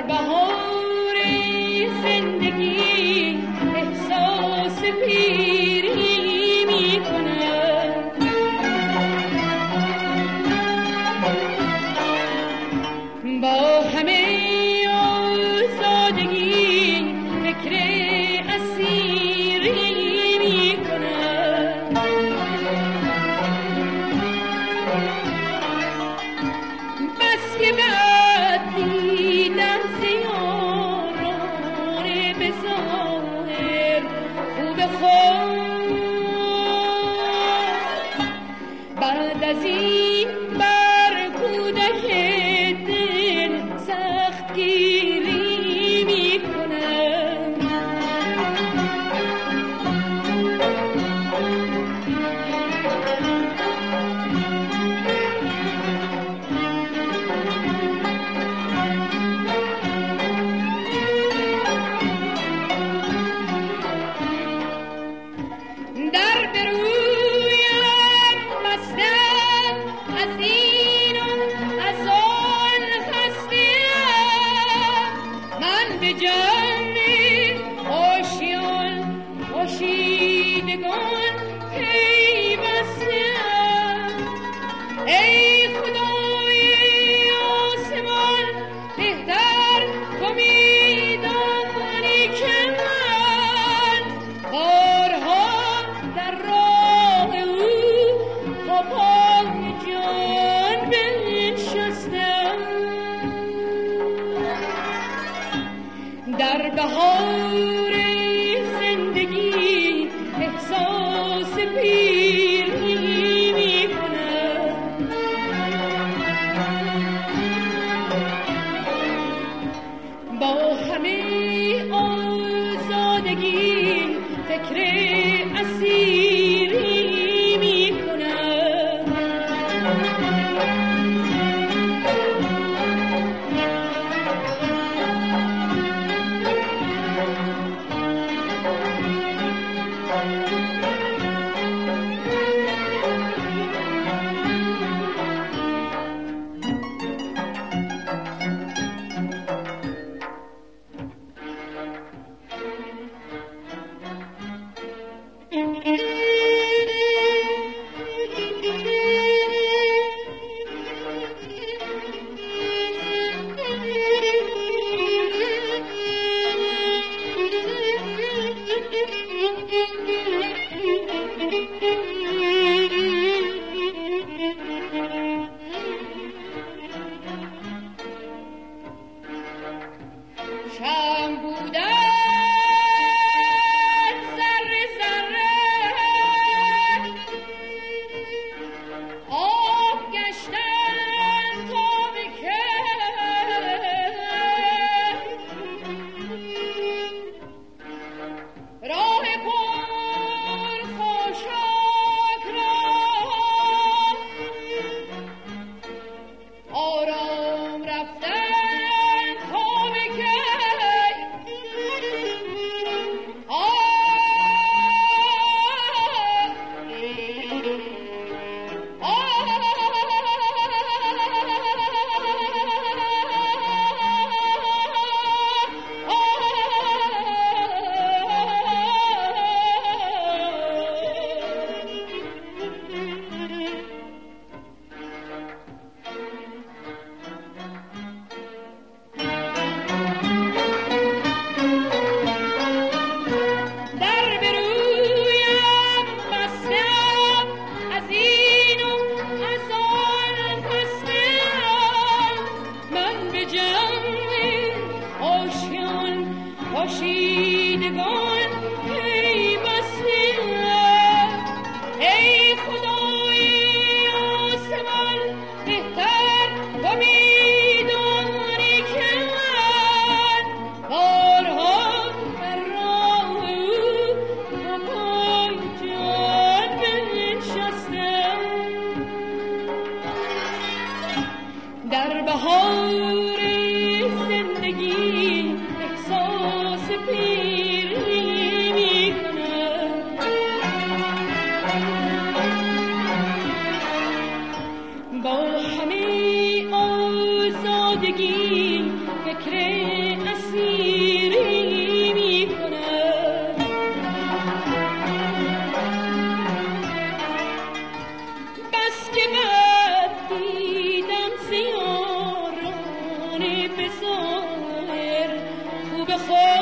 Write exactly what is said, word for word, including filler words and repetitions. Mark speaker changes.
Speaker 1: بهار زندگی احساس پیری می کنم. با همه آزادگی فکر اسیری می کنم. بس که بعد دیدم زیاران به ظاهر خوب خود، بعد از این بر کودک دل سخت گیری می کنم. در برویم بستم از این و از آن خسته‌ام، من به جمع آشیان آشیدگان پیوسته‌ام. ای خدای آسمان بهتر تو می‌دانی که من بارها در راه او تا پای جان بنشستم. در بهار زندگی احساس پیری می کنم. با همه آزادگی فکر اسیری می کنم. شم بودن ذره ذره، آب گشتن تا به که، راه پر خاشاک را آرام رفتن تا به که. آشیدگان پیوسته‌ام. ای خدای آسمان بهتر تو می‌دانی که من بارها در راه او تا پای جان بنشستم. در بهار زندگی احساس پیری می کنم. با همه آزادگی فکر بسار خوب خود